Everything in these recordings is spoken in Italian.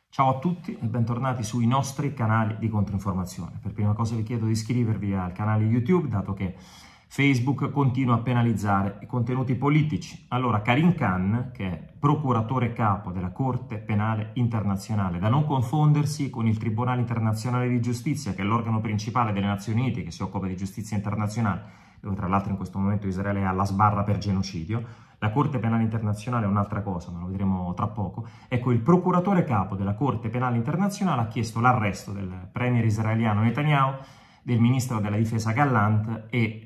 Ciao a tutti e bentornati sui nostri canali di controinformazione. Per prima cosa vi chiedo di iscrivervi al canale YouTube, dato che Facebook continua a penalizzare i contenuti politici. Allora, Karim Khan, che è procuratore capo della Corte Penale Internazionale, da non confondersi con il Tribunale Internazionale di Giustizia, che è l'organo principale delle Nazioni Unite che si occupa di giustizia internazionale, dove tra l'altro in questo momento Israele è alla sbarra per genocidio. La Corte Penale Internazionale è un'altra cosa, ma lo vedremo tra poco. Ecco, il procuratore capo della Corte Penale Internazionale ha chiesto l'arresto del premier israeliano Netanyahu, del ministro della difesa Gallant e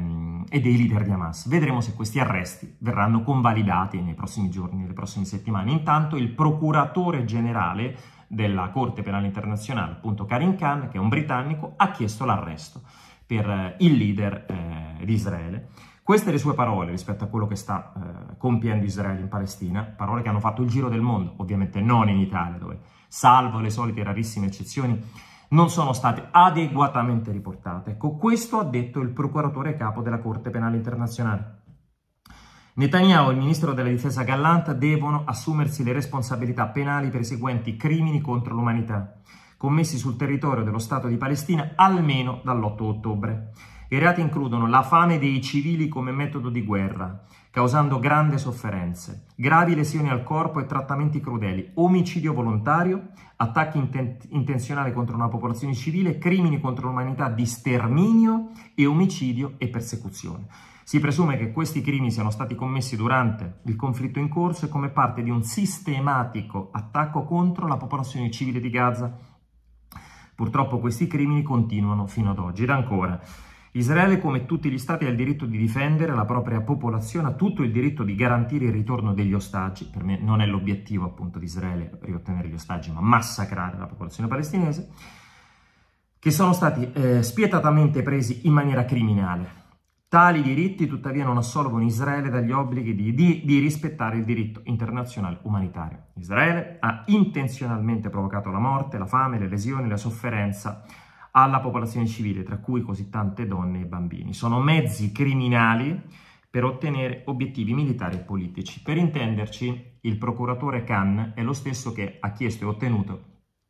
dei leader di Hamas. Vedremo se questi arresti verranno convalidati nei prossimi giorni, nelle prossime settimane. Intanto il procuratore generale della Corte Penale Internazionale, appunto Karim Khan, che è un britannico, ha chiesto l'arresto per il leader di Israele. Queste le sue parole rispetto a quello che sta compiendo Israele in Palestina, parole che hanno fatto il giro del mondo, ovviamente non in Italia, dove, salvo le solite rarissime eccezioni, non sono state adeguatamente riportate. Ecco, questo ha detto il procuratore capo della Corte Penale Internazionale. Netanyahu e il ministro della difesa Gallant devono assumersi le responsabilità penali per i seguenti crimini contro l'umanità, commessi sul territorio dello Stato di Palestina almeno dall'8 ottobre. I reati includono la fame dei civili come metodo di guerra, causando grandi sofferenze, gravi lesioni al corpo e trattamenti crudeli, omicidio volontario, attacchi intenzionali contro una popolazione civile, crimini contro l'umanità di sterminio e omicidio e persecuzione. Si presume che questi crimini siano stati commessi durante il conflitto in corso e come parte di un sistematico attacco contro la popolazione civile di Gaza. Purtroppo questi crimini continuano fino ad oggi. Ed ancora, Israele, come tutti gli stati, ha il diritto di difendere la propria popolazione, ha tutto il diritto di garantire il ritorno degli ostaggi. Per me non è l'obiettivo appunto di Israele riottenere gli ostaggi, ma massacrare la popolazione palestinese, che sono stati spietatamente presi in maniera criminale. Tali diritti tuttavia non assolvono Israele dagli obblighi di rispettare il diritto internazionale umanitario. Israele ha intenzionalmente provocato la morte, la fame, le lesioni, la sofferenza alla popolazione civile, tra cui così tante donne e bambini. Sono mezzi criminali per ottenere obiettivi militari e politici. Per intenderci, il procuratore Khan è lo stesso che ha chiesto e ottenuto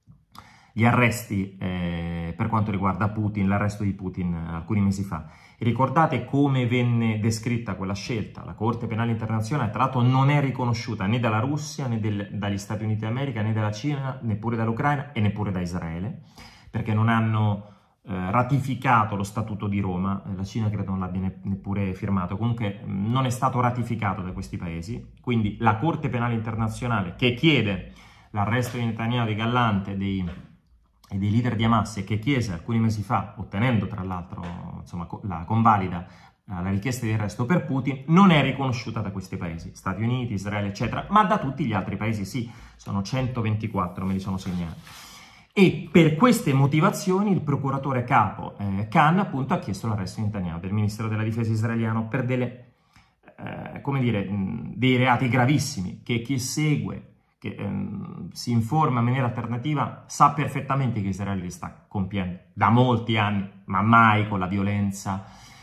gli arresti per quanto riguarda Putin, l'arresto di Putin alcuni mesi fa. Ricordate come venne descritta quella scelta? La Corte Penale Internazionale, tra l'altro, non è riconosciuta né dalla Russia, né dagli Stati Uniti d'America, né dalla Cina, neppure dall'Ucraina e neppure da Israele, perché non hanno ratificato lo Statuto di Roma. La Cina credo non l'abbia neppure firmato, comunque non è stato ratificato da questi paesi. Quindi la Corte Penale Internazionale, che chiede l'arresto di Netanyahu, di Gallant e dei leader di Hamas, e che chiese alcuni mesi fa, ottenendo tra l'altro la convalida la richiesta di arresto per Putin, non è riconosciuta da questi paesi, Stati Uniti, Israele, eccetera, ma da tutti gli altri paesi sì, sono 124, me li sono segnati. E per queste motivazioni il procuratore capo Khan appunto ha chiesto l'arresto di Netanyahu, del ministro della difesa israeliano, per dei reati gravissimi che chi segue, che si informa in maniera alternativa, sa perfettamente che Israele li sta compiendo da molti anni, ma mai con la violenza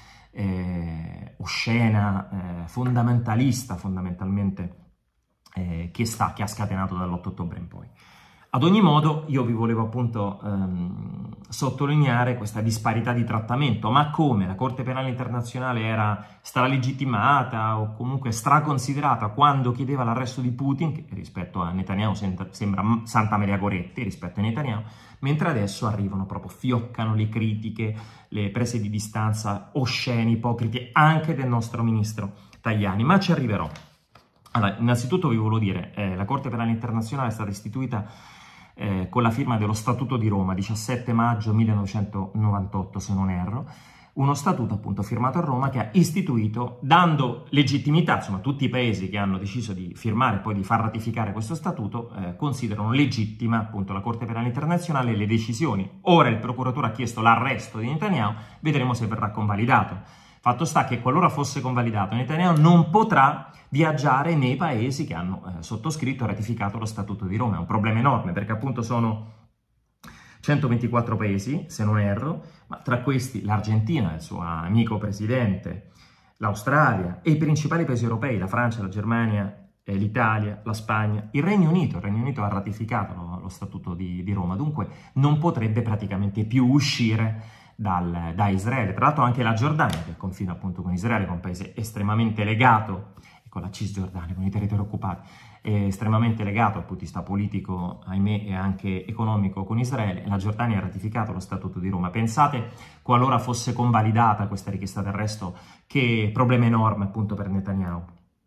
oscena, fondamentalista fondamentalmente, che ha scatenato dall'8 ottobre in poi. Ad ogni modo, io vi volevo appunto sottolineare questa disparità di trattamento, ma come la Corte Penale Internazionale era stralegittimata o comunque straconsiderata quando chiedeva l'arresto di Putin, che rispetto a Netanyahu sembra Santa Maria Goretti rispetto a Netanyahu, mentre adesso arrivano proprio, fioccano le critiche, le prese di distanza oscene, ipocrite, anche del nostro ministro Tajani, ma ci arriverò. Allora, innanzitutto vi volevo dire, la Corte Penale Internazionale è stata istituita con la firma dello Statuto di Roma, 17 maggio 1998, se non erro, uno statuto appunto firmato a Roma che ha istituito, dando legittimità, insomma tutti i paesi che hanno deciso di firmare e poi di far ratificare questo statuto considerano legittima appunto la Corte Penale Internazionale e le decisioni. Ora il procuratore ha chiesto l'arresto di Netanyahu, vedremo se verrà convalidato. Fatto sta che qualora fosse convalidato, Netanyahu non potrà viaggiare nei paesi che hanno sottoscritto e ratificato lo Statuto di Roma. È un problema enorme perché appunto sono 124 paesi, se non erro, ma tra questi l'Argentina, il suo amico presidente, l'Australia e i principali paesi europei, la Francia, la Germania, l'Italia, la Spagna, il Regno Unito ha ratificato lo Statuto di Roma, dunque non potrebbe praticamente più uscire da Israele. Tra l'altro anche la Giordania, che confina appunto con Israele, che è un paese estremamente legato, con la Cisgiordania, con i territori occupati, è estremamente legato dal punto di vista politico, ahimè, e anche economico con Israele. La Giordania ha ratificato lo Statuto di Roma. Pensate, qualora fosse convalidata questa richiesta d'arresto, che problema enorme appunto per Netanyahu.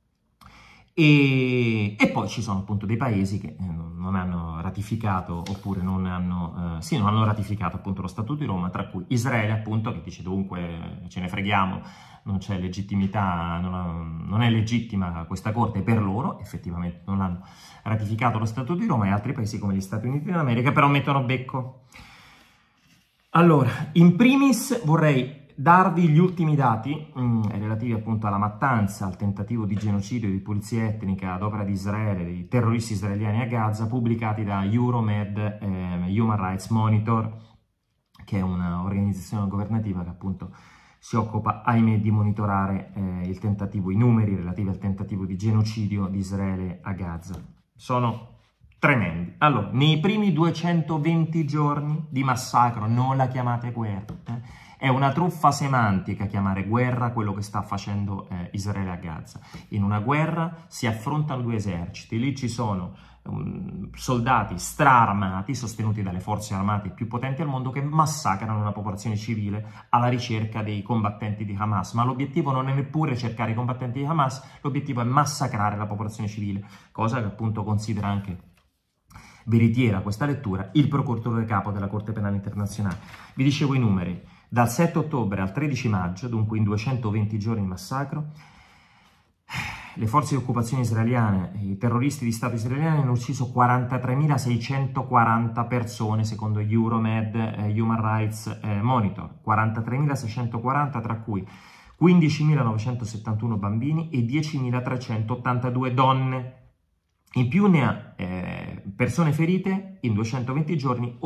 E poi ci sono appunto dei paesi che non hanno ratificato, oppure non hanno ratificato appunto lo Statuto di Roma, tra cui Israele appunto, che dice dunque ce ne freghiamo, non c'è legittimità, non è legittima questa corte per loro, effettivamente non hanno ratificato lo Statuto di Roma, e altri paesi come gli Stati Uniti d'America però mettono becco. Allora, in primis vorrei darvi gli ultimi dati relativi appunto alla mattanza, al tentativo di genocidio e di pulizia etnica ad opera di Israele, dei terroristi israeliani a Gaza, pubblicati da Euromed Human Rights Monitor, che è un'organizzazione governativa che appunto si occupa, ahimè, di monitorare i numeri relativi al tentativo di genocidio di Israele a Gaza. Sono tremendi. Allora, nei primi 220 giorni di massacro, non la chiamate guerra, è una truffa semantica chiamare guerra quello che sta facendo Israele a Gaza. In una guerra si affrontano due eserciti, lì ci sono soldati straarmati sostenuti dalle forze armate più potenti al mondo che massacrano una popolazione civile alla ricerca dei combattenti di Hamas, ma l'obiettivo non è neppure cercare i combattenti di Hamas, l'obiettivo è massacrare la popolazione civile, cosa che appunto considera anche veritiera questa lettura il procuratore capo della Corte Penale Internazionale. Vi dicevo i numeri: dal 7 ottobre al 13 maggio, dunque in 220 giorni di massacro, le forze di occupazione israeliane, i terroristi di Stato israeliani hanno ucciso 43.640 persone, secondo Euromed Human Rights Monitor. 43.640, tra cui 15.971 bambini e 10.382 donne. In più ne ha persone ferite in 220 giorni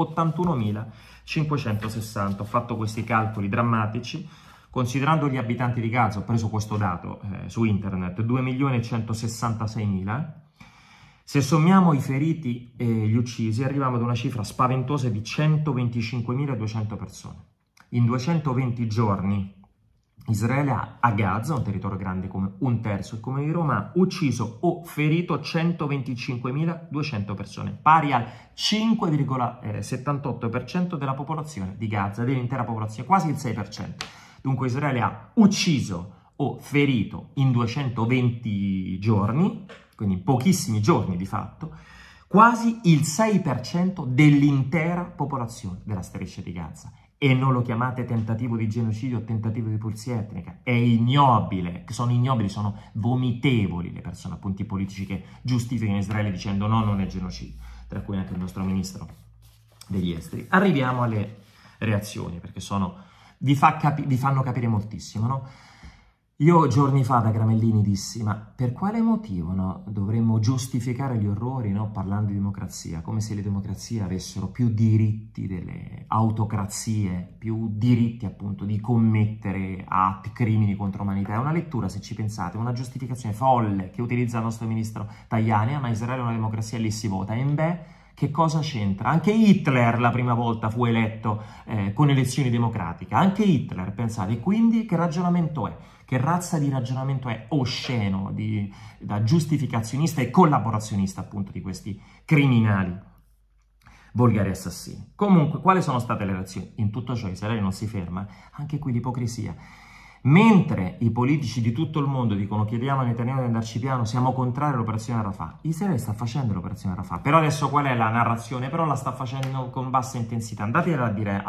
81.560. Ho fatto questi calcoli drammatici. Considerando gli abitanti di Gaza, ho preso questo dato su internet, 2.166.000. Se sommiamo i feriti e gli uccisi, arriviamo ad una cifra spaventosa di 125.200 persone. In 220 giorni Israele a Gaza, un territorio grande come un terzo il comune di Roma, ha ucciso o ferito 125.200 persone, pari al 5,78% della popolazione di Gaza, dell'intera popolazione, quasi il 6%. Dunque Israele ha ucciso o ferito in 220 giorni, quindi in pochissimi giorni di fatto, quasi il 6% dell'intera popolazione della striscia di Gaza. E non lo chiamate tentativo di genocidio o tentativo di pulizia etnica, è ignobile, sono vomitevoli le persone, appunto, i politici che giustificano Israele dicendo no, non è genocidio, tra cui anche il nostro ministro degli esteri. Arriviamo alle reazioni, perché vi fanno capire moltissimo, no? Io giorni fa da Gramellini dissi, ma per quale motivo, no, dovremmo giustificare gli orrori, no, parlando di democrazia, come se le democrazie avessero più diritti delle autocrazie, più diritti appunto di commettere atti, crimini contro l'umanità. È una lettura, se ci pensate, una giustificazione folle che utilizza il nostro ministro Tajani, ma Israele è una democrazia e lì si vota. E beh, che cosa c'entra? Anche Hitler la prima volta fu eletto con elezioni democratiche, anche Hitler, pensate, quindi che ragionamento è? Che razza di ragionamento è osceno, da giustificazionista e collaborazionista appunto di questi criminali, volgari assassini. Comunque, quali sono state le reazioni? In tutto ciò Israele non si ferma, anche qui l'ipocrisia. Mentre i politici di tutto il mondo dicono chiediamo a Netanyahu di andarci piano, siamo contrari all'operazione Rafah, Israele sta facendo l'operazione Rafah, però adesso qual è la narrazione? Però la sta facendo con bassa intensità. Andatela a dire,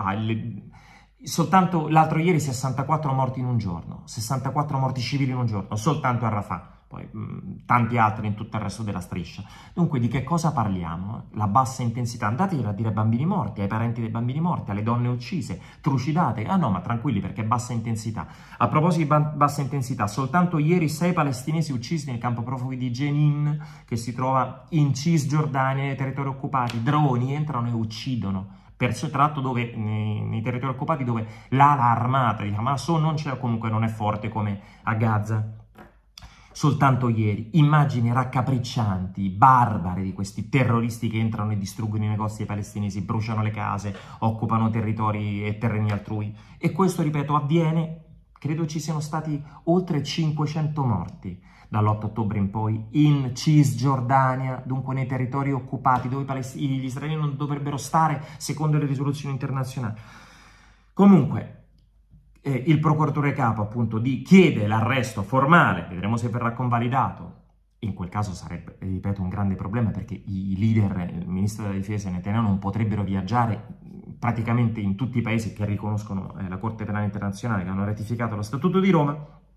soltanto l'altro ieri 64 morti in un giorno, 64 morti civili in un giorno, soltanto a Rafah, poi tanti altri in tutto il resto della striscia. Dunque di che cosa parliamo? La bassa intensità, andatela a dire ai bambini morti, ai parenti dei bambini morti, alle donne uccise, trucidate. Ah no, ma tranquilli, perché bassa intensità. A proposito di bassa intensità, soltanto ieri 6 palestinesi uccisi nel campo profughi di Jenin, che si trova in Cisgiordania, nei territori occupati. Droni entrano e uccidono. Tra l'altro nei territori occupati dove l'ala armata di Hamas non c'è, comunque non è forte come a Gaza. soltanto ieri, immagini raccapriccianti, barbare di questi terroristi che entrano e distruggono i negozi dei palestinesi, bruciano le case, occupano territori e terreni altrui. E questo, ripeto, avviene, credo ci siano stati oltre 500 morti dall'8 ottobre in poi in Cisgiordania, dunque nei territori occupati dove gli israeliani non dovrebbero stare secondo le risoluzioni internazionali. Comunque, il procuratore capo appunto chiede l'arresto formale, vedremo se verrà convalidato. In quel caso sarebbe, ripeto, un grande problema, perché i leader, il ministro della difesa e Netanyahu non potrebbero viaggiare praticamente in tutti i paesi che riconoscono la Corte Penale Internazionale, che hanno ratificato lo Statuto di Roma.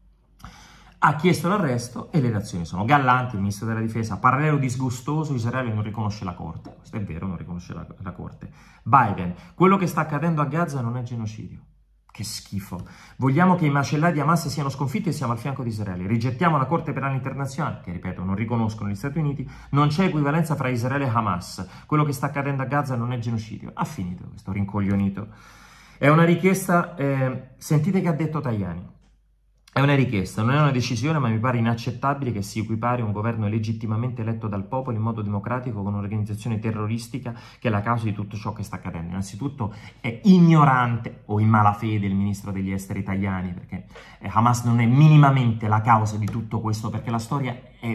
Ha chiesto l'arresto e le reazioni sono gallanti. Il ministro della difesa: parallelo disgustoso, Israele non riconosce la Corte. Questo è vero, non riconosce la Corte. Biden: quello che sta accadendo a Gaza non è genocidio. Che schifo. Vogliamo che i macellai di Hamas siano sconfitti e siamo al fianco di Israele. Rigettiamo la Corte Penale Internazionale, che ripeto non riconoscono gli Stati Uniti. Non c'è equivalenza fra Israele e Hamas. Quello che sta accadendo a Gaza non è genocidio. Ha finito questo rincoglionito. È una richiesta, sentite che ha detto Tajani. È una richiesta, non è una decisione, ma mi pare inaccettabile che si equipari un governo legittimamente eletto dal popolo in modo democratico con un'organizzazione terroristica che è la causa di tutto ciò che sta accadendo. Innanzitutto è ignorante o in malafede il ministro degli esteri Tajani, perché Hamas non è minimamente la causa di tutto questo, perché la storia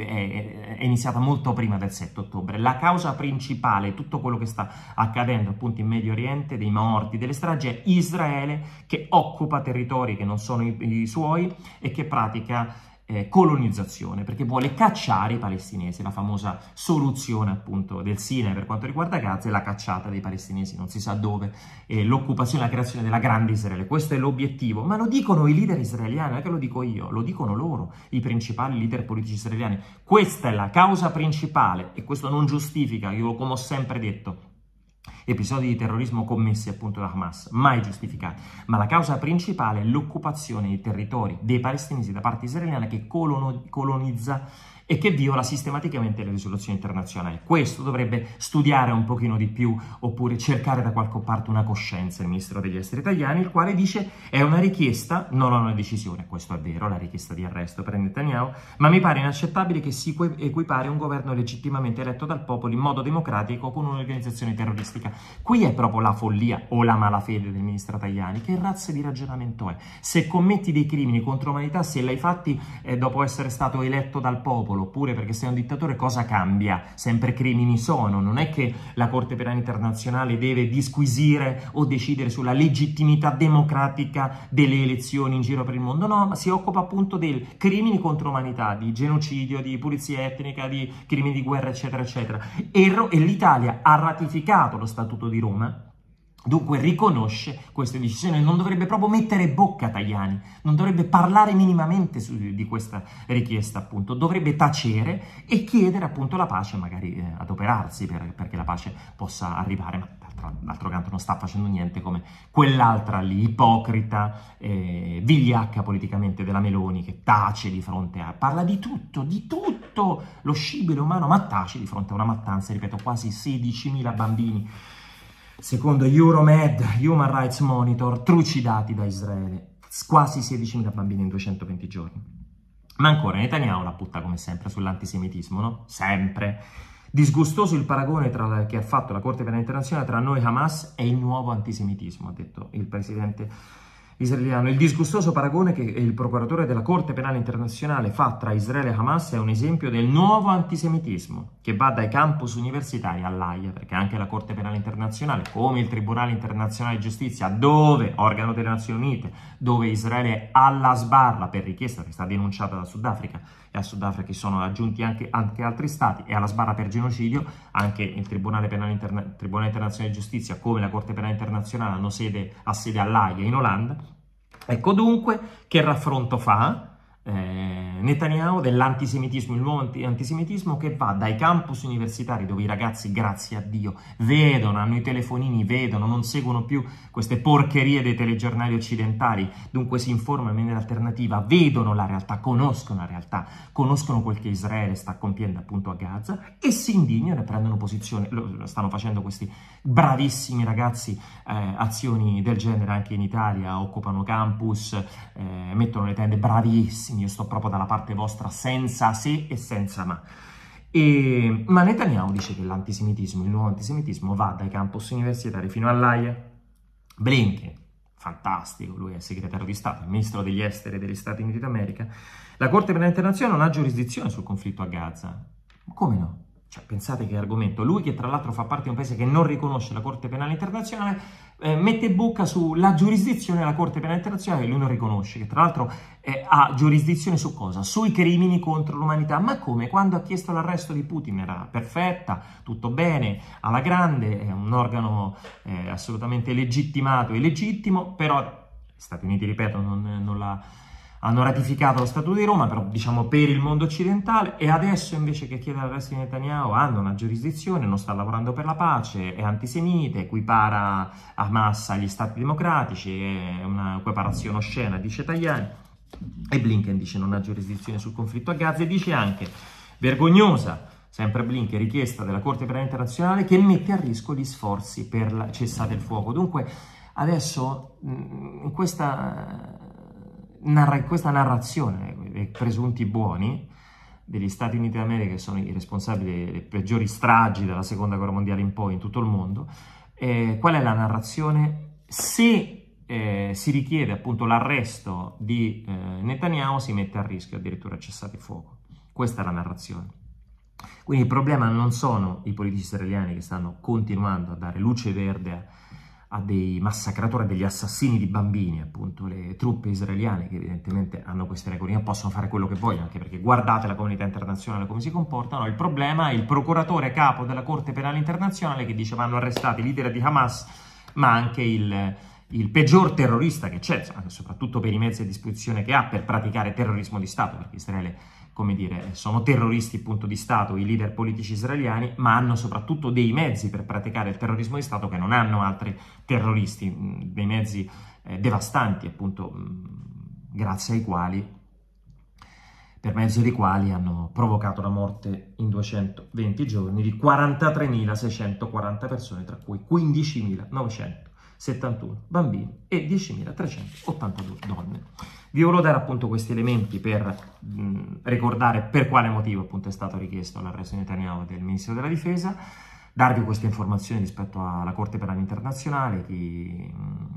è iniziata molto prima del 7 ottobre. La causa principale, tutto quello che sta accadendo appunto in Medio Oriente, dei morti, delle stragi, è Israele che occupa territori che non sono i suoi e che pratica colonizzazione, perché vuole cacciare i palestinesi. La famosa soluzione appunto del Sinai per quanto riguarda Gaza è la cacciata dei palestinesi non si sa dove, l'occupazione e la creazione della grande Israele. Questo è l'obiettivo, ma lo dicono i leader israeliani, non è che lo dico io, lo dicono loro, i principali leader politici israeliani. Questa è la causa principale e questo non giustifica, io come ho sempre detto, episodi di terrorismo commessi appunto da Hamas, mai giustificati, ma la causa principale è l'occupazione dei territori dei palestinesi da parte israeliana che colonizza e che viola sistematicamente le risoluzioni internazionali. Questo dovrebbe studiare un pochino di più, oppure cercare da qualche parte una coscienza il ministro degli esteri italiani, il quale dice è una richiesta, non una decisione. Questo è vero, la richiesta di arresto per Netanyahu, ma mi pare inaccettabile che si equipari un governo legittimamente eletto dal popolo in modo democratico con un'organizzazione terroristica. Qui è proprio la follia o la malafede del ministro Tajani. Che razza di ragionamento è? Se commetti dei crimini contro l'umanità, se l'hai fatti dopo essere stato eletto dal popolo, oppure perché sei un dittatore, cosa cambia? Sempre crimini sono. Non è che la Corte Penale Internazionale deve disquisire o decidere sulla legittimità democratica delle elezioni in giro per il mondo, no, ma si occupa appunto dei crimini contro l'umanità, di genocidio, di pulizia etnica, di crimini di guerra, eccetera, eccetera. E l'Italia ha ratificato lo Statuto di Roma, dunque riconosce queste decisioni. Non dovrebbe proprio mettere bocca Tajani, non dovrebbe parlare minimamente di questa richiesta, appunto dovrebbe tacere e chiedere appunto la pace, magari adoperarsi perché la pace possa arrivare, ma d'altro canto non sta facendo niente come quell'altra lì, ipocrita, vigliacca politicamente della Meloni, che tace di fronte a, parla di tutto, lo scibile umano, ma tace di fronte a una mattanza, ripeto, quasi 16.000 bambini. Secondo Euromed, Human Rights Monitor, trucidati da Israele, quasi 16.000 bambini in 220 giorni. Ma ancora, Netanyahu la butta come sempre sull'antisemitismo, no? Sempre. Disgustoso il paragone che ha fatto la Corte Penale Internazionale tra noi e Hamas e il nuovo antisemitismo, ha detto il presidente israeliano. Il disgustoso paragone che il procuratore della Corte Penale Internazionale fa tra Israele e Hamas è un esempio del nuovo antisemitismo che va dai campus universitari all'Aia, perché anche la Corte Penale Internazionale, come il Tribunale Internazionale di Giustizia, dove, organo delle Nazioni Unite, dove Israele è alla sbarra per richiesta che sta denunciata da Sudafrica, e a Sudafrica sono aggiunti anche altri stati, e alla sbarra per genocidio, anche il Tribunale Internazionale di Giustizia, come la Corte Penale Internazionale, hanno sede all'Aia in Olanda. Ecco dunque che raffronto fa Netanyahu dell'antisemitismo, il nuovo antisemitismo che va dai campus universitari, dove i ragazzi, grazie a Dio, vedono, hanno i telefonini, vedono, non seguono più queste porcherie dei telegiornali occidentali, dunque si informano in maniera alternativa, vedono la realtà, conoscono quel che Israele sta compiendo appunto a Gaza e si indignano e prendono posizione. Lo stanno facendo questi bravissimi ragazzi, azioni del genere anche in Italia, occupano campus, mettono le tende, bravissimi, bravissimi, io sto proprio dalla parte vostra senza se e senza ma. Ma Netanyahu dice che l'antisemitismo, il nuovo antisemitismo, va dai campus universitari fino all'AIA. Blinken, fantastico, lui è segretario di Stato, il ministro degli esteri degli Stati Uniti d'America. La Corte Penale Internazionale non ha giurisdizione sul conflitto a Gaza. Come no? Cioè, pensate che argomento. Lui, che tra l'altro fa parte di un paese che non riconosce la Corte Penale Internazionale, mette bocca sulla giurisdizione della Corte Penale Internazionale che lui non riconosce, che tra l'altro ha giurisdizione su cosa? Sui crimini contro l'umanità. Ma come? Quando ha chiesto l'arresto di Putin era perfetta, tutto bene, alla grande, è un organo assolutamente legittimato e legittimo, però gli Stati Uniti, ripeto, hanno ratificato lo Statuto di Roma, però diciamo per il mondo occidentale, e adesso invece che chiedere l'arresto di Netanyahu hanno una giurisdizione, non sta lavorando per la pace, è antisemita, equipara Hamas agli stati democratici, è una equiparazione oscena, dice Tajani, e Blinken dice non ha giurisdizione sul conflitto a Gaza, e dice anche, vergognosa, sempre Blinken, richiesta della Corte Penale Internazionale che mette a rischio gli sforzi per la cessate il fuoco. Dunque adesso in questa narrazione dei presunti buoni degli Stati Uniti d'America, che sono i responsabili delle peggiori stragi dalla seconda guerra mondiale in poi in tutto il mondo, qual è la narrazione? Se si richiede appunto l'arresto di Netanyahu, si mette a rischio addirittura il cessate il fuoco. Questa è la narrazione. Quindi il problema non sono i politici israeliani che stanno continuando a dare luce verde a dei massacratori, a degli assassini di bambini, appunto le truppe israeliane, che evidentemente hanno queste regole, non possono fare quello che vogliono, anche perché guardate la comunità internazionale come si comportano. Il problema è il procuratore capo della Corte Penale Internazionale che dice vanno arrestati i leader di Hamas, ma anche il peggior terrorista che c'è, soprattutto per i mezzi a disposizione che ha per praticare terrorismo di Stato, perché Israele, come dire, sono terroristi appunto di Stato, i leader politici israeliani, ma hanno soprattutto dei mezzi per praticare il terrorismo di Stato che non hanno altri terroristi, dei mezzi devastanti appunto, grazie ai quali, per mezzo dei quali hanno provocato la morte in 220 giorni di 43.640 persone, tra cui 15.971 bambini e 10.382 donne. Vi volevo dare appunto questi elementi per ricordare per quale motivo appunto è stato richiesto l'arresto di Netanyahu del Ministro della Difesa, darvi queste informazioni rispetto alla Corte Penale Internazionale, chi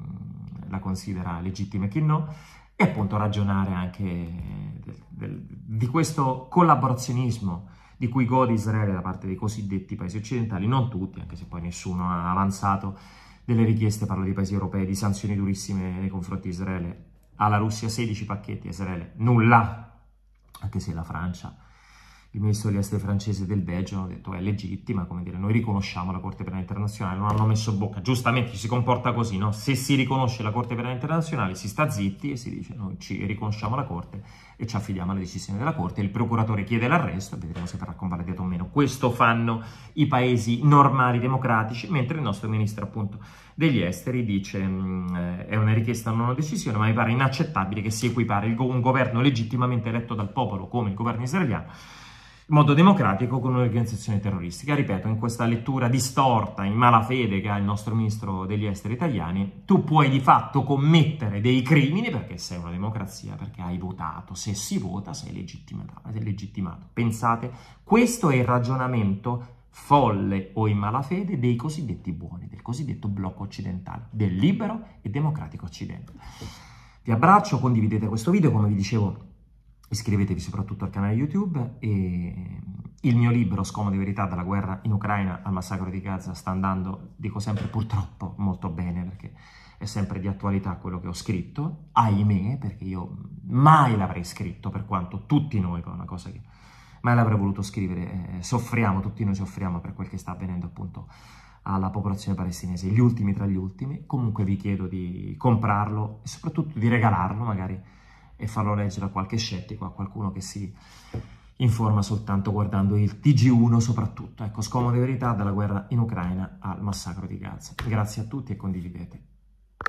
la considera legittima e chi no, e appunto ragionare anche di questo collaborazionismo di cui gode Israele da parte dei cosiddetti paesi occidentali, non tutti, anche se poi nessuno ha avanzato delle richieste, parlo di paesi europei, di sanzioni durissime nei confronti di Israele. Alla Russia 16 pacchetti, a Israele nulla, anche se la Francia, il ministro degli esteri francese del Belgio hanno detto è legittima, come dire, noi riconosciamo la Corte Penale Internazionale, non hanno messo bocca, giustamente si comporta così, no? Se si riconosce la Corte Penale Internazionale si sta zitti e si dice noi ci riconosciamo la Corte e ci affidiamo alle decisioni della Corte, il procuratore chiede l'arresto e vedremo se verrà convalidato o meno. Questo fanno i paesi normali democratici, mentre il nostro ministro appunto degli esteri dice è una richiesta, non una decisione, ma mi pare inaccettabile che si equipari un governo legittimamente eletto dal popolo come il governo israeliano in modo democratico con un'organizzazione terroristica. Ripeto, in questa lettura distorta, in malafede che ha il nostro ministro degli esteri italiani, tu puoi di fatto commettere dei crimini perché sei una democrazia, perché hai votato. Se si vota sei legittimato. Pensate, questo è il ragionamento folle o in malafede dei cosiddetti buoni, del cosiddetto blocco occidentale, del libero e democratico occidente. Vi abbraccio, condividete questo video, come vi dicevo iscrivetevi soprattutto al canale YouTube, e il mio libro Scomode Verità dalla guerra in Ucraina al massacro di Gaza sta andando, dico sempre purtroppo, molto bene, perché è sempre di attualità quello che ho scritto, ahimè, perché io mai l'avrei scritto, per quanto tutti noi, poi è una cosa che mai l'avrei voluto scrivere, soffriamo, tutti noi soffriamo per quel che sta avvenendo appunto alla popolazione palestinese, gli ultimi tra gli ultimi. Comunque vi chiedo di comprarlo e soprattutto di regalarlo magari e farlo leggere a qualche scettico, a qualcuno che si informa soltanto guardando il TG1 soprattutto. Ecco, Scomode Verità dalla guerra in Ucraina al massacro di Gaza. Grazie a tutti e condividete.